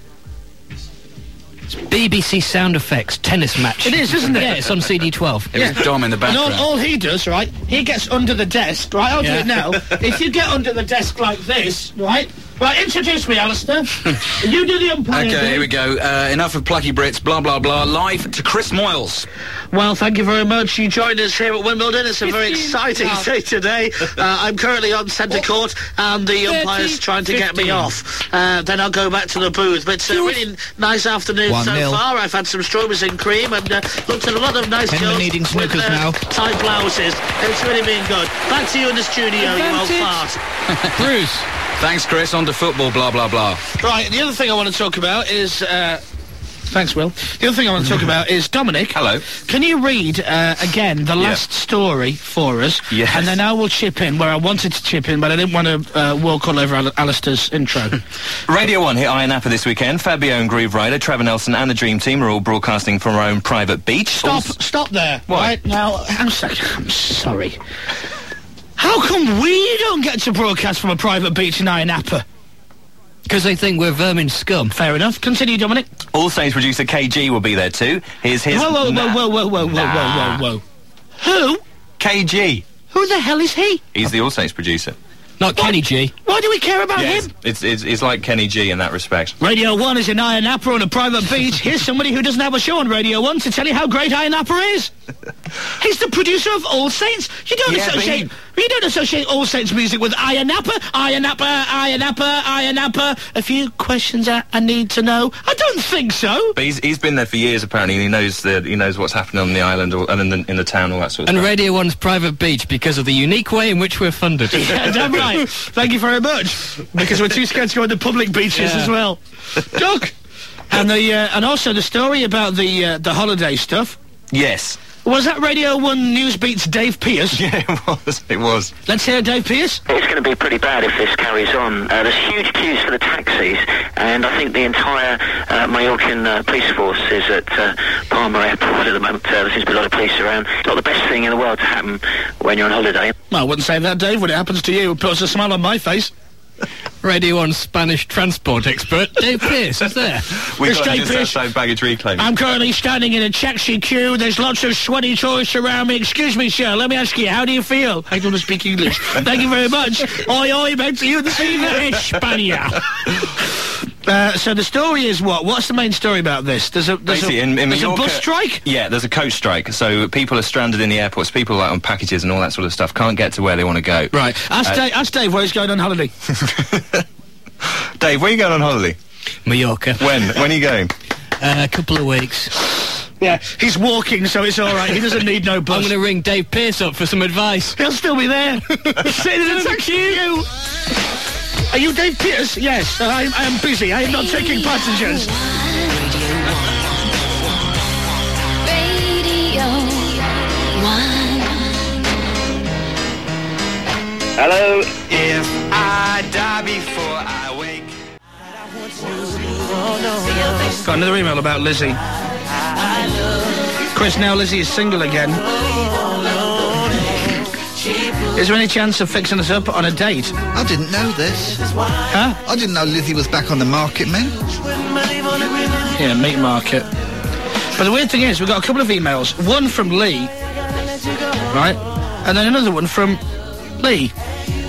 BBC sound effects tennis match. It is, isn't it? Yeah, it's on CD12. It was Dom in the background. And all he does, right, he gets under the desk, right, I'll do it now. If you get under the desk like this, right, introduce me, Alistair. You do the umpire. Okay, here we go. Enough of plucky Brits, blah, blah, blah. Live to Chris Moyles. Well, thank you very much. You joined us here at Wimbledon. It's a very exciting day today. I'm currently on centre court, and the umpire's trying to get me off. Then I'll go back to the booth. But it's a really nice afternoon so far. I've had some strawberries and cream, and looked at a lot of nice girls eating with tight blouses. It's really been good. Back to you in the studio, you old fart. Bruce. Thanks, Chris. On to football, blah, blah, blah. Right, the other thing I want to talk about is... Thanks, Will. The other thing I want to talk about is Dominic. Hello. Can you read, again, the last story for us? Yes. And then I will chip in where I wanted to chip in, but I didn't want to walk all over Alistair's intro. Radio 1 hit Iron Napa this weekend. Fabio and Groove Rider, Trevor Nelson and the Dream Team are all broadcasting from our own private beach. Stop there. What? Right, now, I'm sorry. How come we don't get to broadcast from a private beach in Iron Napa? Because they think we're vermin scum. Fair enough. Continue, Dominic. All Saints producer KG will be there too. Here's his... Whoa. Who? KG. Who the hell is he? He's the All Saints producer. Not Kenny G. Why do we care about him? It's like Kenny G in that respect. Radio 1 is in Iron Napa on a private beach. Here's somebody who doesn't have a show on Radio 1 to tell you how great Iron Napa is. He's the producer of All Saints. You don't associate All Saints music with Iron Napa. Iron Napa. A few questions I need to know. I don't think so. But he's been there for years apparently, and he knows what's happening on the island and in the town, all that sort of stuff. And Radio 1's private beach because of the unique way in which we're funded. Yeah, damn right. Thank you very much. Because we're too scared to go into public beaches as well. Doug! And also the story about the holiday stuff. Yes. Was that Radio 1 Newsbeat's Dave Pearce? Yeah, it was. Let's hear Dave Pearce. It's going to be pretty bad if this carries on. There's huge queues for the taxis, and I think the entire Mallorcan police force is at Palma Airport at the moment. There seems to be a lot of police around. It's not the best thing in the world to happen when you're on holiday. Well, I wouldn't say that, Dave. When it happens to you, it puts a smile on my face. Radio 1 Spanish transport expert, Dave Pearce, is there. We've got just outside baggage reclaim. I'm currently standing in a taxi queue. There's lots of sweaty tourists around me. Excuse me, sir, let me ask you, how do you feel? I don't speak English. Thank you very much. Oi, oi, back to you this evening, España. So the story is what? What's the main story about this? There's a bus strike? Yeah, there's a coach strike. So people are stranded in the airports. People like on packages and all that sort of stuff can't get to where they want to go. Right. Ask Dave where he's going on holiday. Dave, where are you going on holiday? Mallorca. When are you going? A couple of weeks. Yeah, he's walking, so it's all right. He doesn't need no bus. I'm going to ring Dave Pearce up for some advice. He'll still be there. Sitting in a taxi. Are you Dave Pearce? Yes, I am busy. I am not taking passengers. Radio 1. Hello. If I die before I wake. Got another email about Lizzie. Chris, now Lizzie is single again. Is there any chance of fixing us up on a date? I didn't know this. Huh? I didn't know Lizzie was back on the market, man. Yeah, meat market. But the weird thing is, we've got a couple of emails. One from Lee, right? And then another one from Lee.